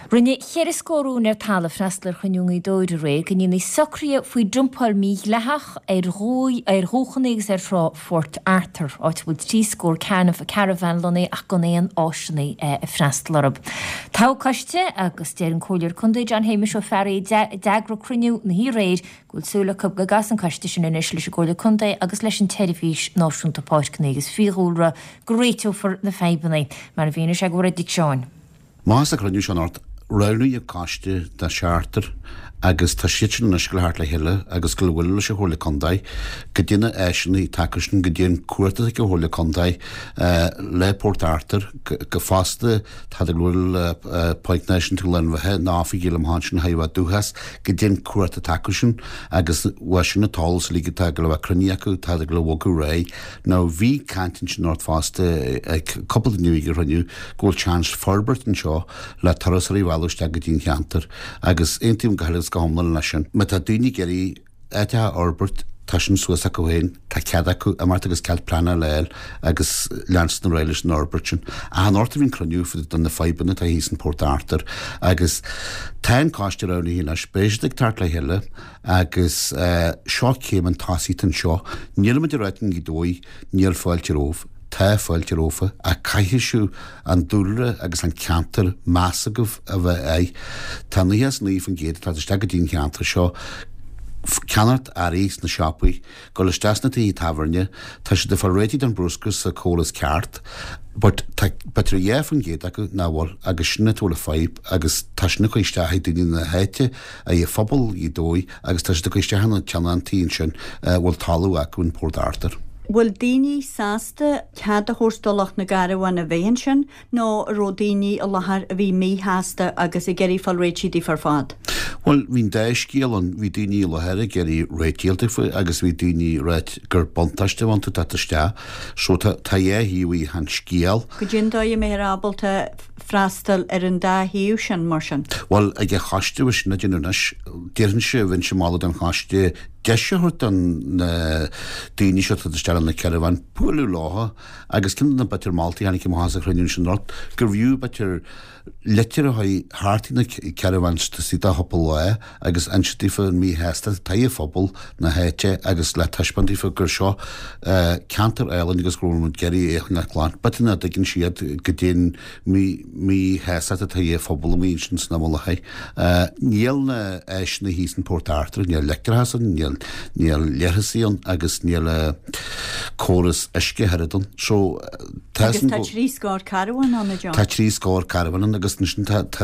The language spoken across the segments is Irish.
Rinne cheriscóún tala freistlar chuniuí dóidir ré, gan ní socrí faoi drumpáil mí lethach rúchannégus frá Fort Arthur áit bud tíscór canmh a caravan lonaí ach go éon áisinaí a freistlarab. Tá coiste agus déir an cóir chundé John Hamish ó ferry deagro cruniú na hí réid gúilsúla cub go gas an coiste sin inis leis gúla chundé agus leis an telefís náisiúnta páiscnégus fiúra gréitú for na feibanaí mar a bhíine se go dig seáin. Más a cruniú seán ort Raunaí a cáiste de seartar agus tá sitin na scoilthart le heile agus go bhfuil se chóla condaid go dtíine éisina í takeistin go dtíon cuairta go chóla condaid le Port Arthur go fásta tá bhfuil Point Nation tú lenmhathe náfi gil am hásin haimh dúchas go dtíon cuairta takeistin agus wasin na tálas líga tá go le cruniacu tá go bhgu ré ná bhí cantin sin nát fásta ag coppla nuí go raniu ggóil chance Forbert an seo le tarrasaí bhhailiste go dtíon cheantar agus intíim go go homlan leisin. Ma tá duine geirí éitethe Orbert tá sin suas a go héin tá cead acu a mar agus cead plana leil agus leans na réiles an Orbert sin. A an orta bhín cruniú fud don na feibanna tá hís an Port Arthur agus táin cáiste rauna hí leis béisidig tart le heile agus seo céim an tásaí an seo níl me de réitin í dói níl fáilte róh tá fáilte rófa a caiisiú an dúra agus an ceantar measagah a bheith tá níos níomh an géad tá iste go dtíon ceantar seo ceanart aréis na seapaí go le stasna í tafarne tá si de farrétí an brúscas sa cólas ceart but betar dhéh an géad acu náhil agus sinna túla feib agus taisna chuiste duine na héite a dhé phobal í dói agus tá si de chuiste hena teanna an tíon sin bhfuil talú acu in Port Arthur. Bhfuil daoine sásta cead a thuirstolach na garabhain a bhéon sin nó ródaoine a lethar a bhí mítheasta agus i geirí fáil réitií far fad? Well, hín deiscéal an bhí daoine lehéire geirí réitialta fa agus bhí daoine réit gur bontaiste bhaanta taiste so tá híhí han scéal. Go dtíon dóid mérábalta freastal ar an dá hiú sin mar sin? Well, ag a chaiste bhis na dionúnas déirann se bhain se mála an chaiste deisiúirt an daoine seo tá stean na caravan púlú látha agus cin na betir mátaí hanig mása chruún sin rot gur bhú betir letir a háirtí na caravans sí a hoppa le agus antífa mí heasta taí fphobal na héite agus le taiispantífa gur seo cantar eilen agus grún geirí éach naláán, betina d ginn siad go dtéon mí heasta a taí fphobal mí sin na mlathe. Níl na éis na hís an Port Arthur, níl lectarhasan, níl leirsaíon agus níl córas isce heradon. So agus tá trí scór caravan an na John? Tá trí scór caravan agus sin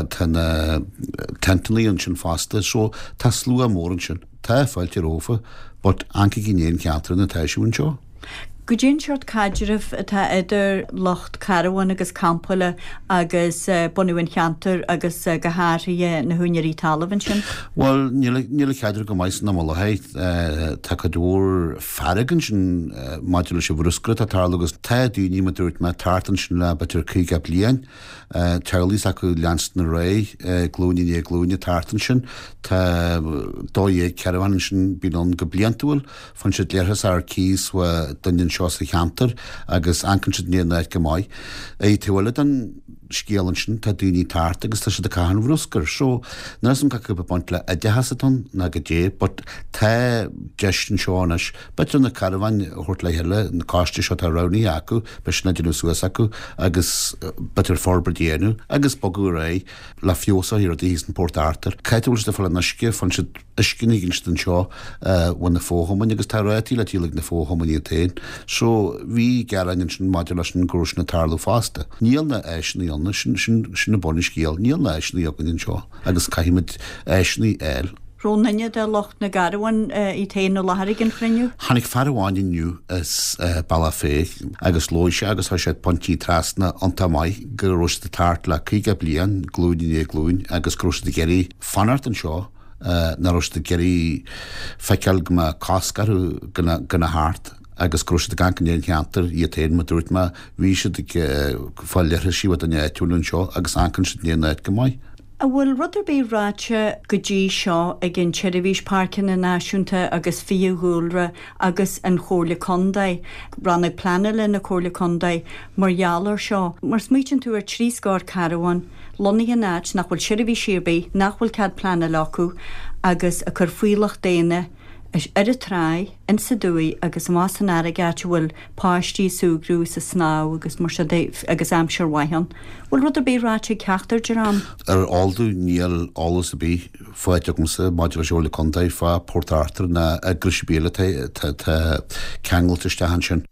tentannaíon sin fásta, so tá slú a mór an sin. Tá fáilte rófa, but anca gnéon ceantar na teisiún seo. Go dtíon seart caidirh atá idir locht caravan agus campala agus bunúin cheantar agus go háirí na húneirí talamhan sin? Well, níl caidir go mais na mlathe tá go dúir farragan sin maidile se bhrúscra atá agus tá dúní me dúirt me tartan sin le betir chuig a blian Charlie's acu leans na ré glúine é glúine tartan sin tá dóé caravan sin bíon go bliantúil fan si léirthas ar cís wa duinn seo sa cheantar agus ancan si níon go maiid. É tuhile an scéalan sin tá daoine tart agus tá si de caihan bhrúscar. So nas an cacu be point le a dehasaton na go dé, but tá deistin seánas betir na caravan thuirt le heile na cáiste seo tá ronaí acu be sin na dú suas acu agus betir forberdéanú agus bogu ré le fiosa hir a hís an Port Arthur. Caiitúil de fall na sce fan si iscinnig instan seo wan na fóhamman agus tá réití le tílag na fóhamman í tain. So bhí gearainn sin maidir leis an grúis na tarlú fásta. Níl na éisnaí anna sin na bonne scéal, níl na éisnaí agan seo agus caiimiid éisnaí eil. Rónanne de locht na garabhain í taon nó letharigh an chruinniú? Hannig farháin inniu is Balafé agus lóise agus ha sé pontí trasna anta mai gur rosta tart le chuige blian glúine é glúin agus grosta geirí fanart an seo na rosta geirí feiceal go cáscarú gona háart agus grosta gancan éon cheantar í taon ma dúirt ma bhí si fáil leithre síomh an éitiúlann seo agus ancan si níon éid go maiid. A bhfuil rudidir bí ráte go dtí seo ag gin Cherivís Parkin na náisiúnta agus fiúhúlra agus an chóirla condaid. Ranna planile na chóirla condaid margheallar seo. Mar smítin tú ar trí scáir caravan, Lonnaí a náid nach bhfuil Cherivís sirbí, nach bhfuil cad planile acu agus a chur fuileach déine is ar a trai in sa dúi agus más an ara gaiite bhfuil páistí súgrú sa sná agus mar agus amsir wahan. Bhfuil rud a bí ráte ceachtar deram? Ar aldú níl álas a bí fáiteach sa maidir seola condaid fá Port Arthur na grisbéile ceangalta stehan sin.